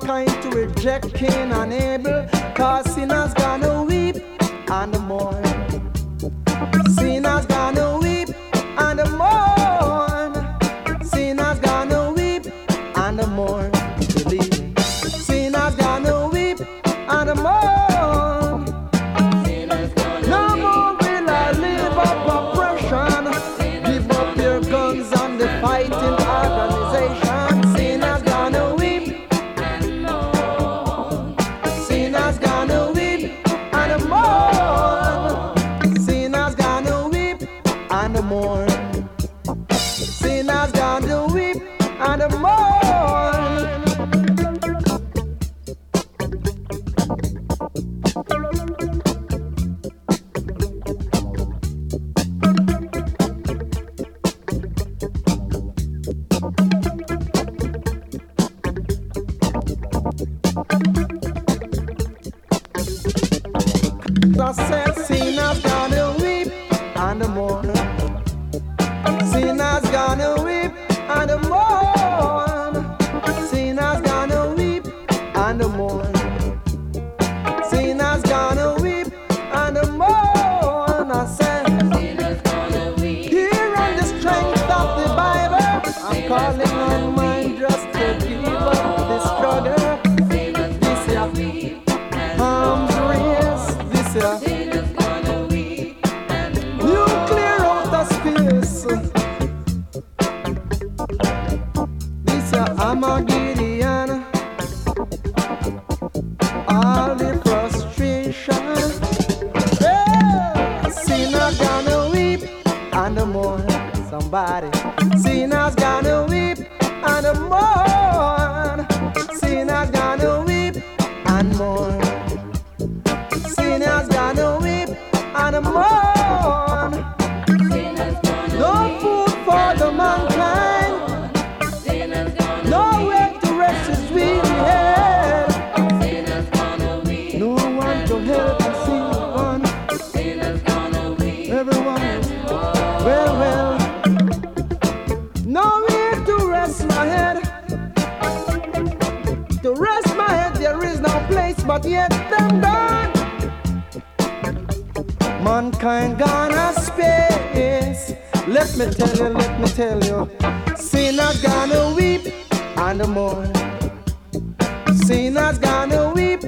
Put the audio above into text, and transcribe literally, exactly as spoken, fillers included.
mankind to reject Cain and Abel, cause sinners gonna weep and mourn. Sinners gonna weep and mourn. Sinners gonna weep and mourn. Believe. Sinners gonna weep and mourn. No more will I live up oppression. Give up your guns and the fighting organization. Sinners gonna weep and mourn. Sinners gonna weep and mourn. Sinners gonna weep and mourn. Sinners gonna weep and mourn. I said sinners gonna weep and mourn. Sinners gonna weep and mourn. Sinners gonna weep and mourn. Sinners gonna weep and mourn. I said sinners gonna weep. Here on the strength of the Bible, I'm calling on mine just to give up the struggle. This year, arms raised. This year. Armageddon, all the frustration. Yeah. Sinners gonna weep and mourn. Somebody, sinners gonna weep and mourn. Sinners gonna weep and mourn. Sinners gonna weep and mourn. No food for the mankind. Nowhere to rest his weary head. No one to help and see one. Everyone is well, well. Nowhere to rest my head. To rest my head there is no place, but yet them gone. Mankind gone a space. Let me tell you, let me tell you. Sinners gonna weep and mourn. Sinners gonna weep